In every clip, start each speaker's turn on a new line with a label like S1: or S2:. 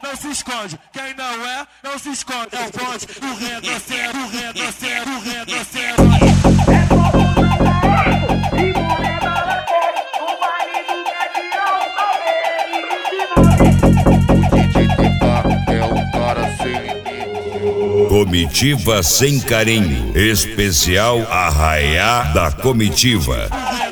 S1: não se esconde. Quem não se esconde. É o bonde, o retrocesso, o retrocesso, o retrocesso.
S2: Comitiva sem carinho, especial Arraiá da Comitiva.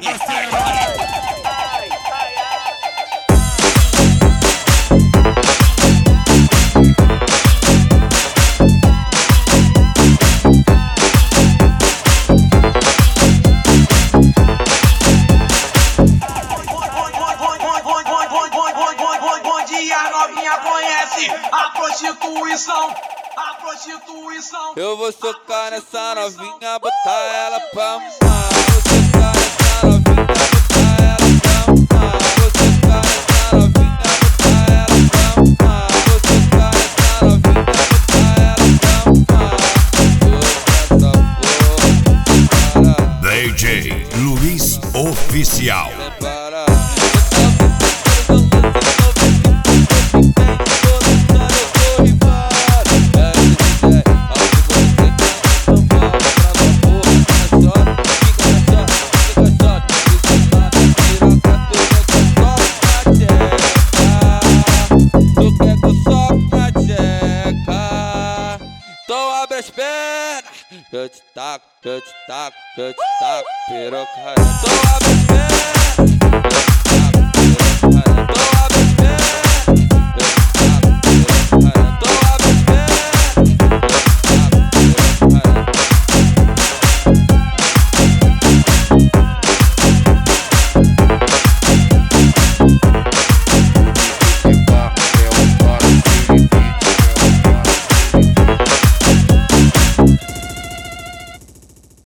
S3: A novinha conhece a prostituição.
S4: Eu vou socar nessa novinha, botar ela pra mamar. Vou socar nessa novinha, botar ela pra mamar. Vou socar nessa novinha, botar ela pra mamar. Vou socar nessa novinha, botar ela pra mamar.
S2: DJ Luiz Oficial.
S4: Eu te taco, piroca. Então abre as pernas. Eu te taco, piroca. Então abre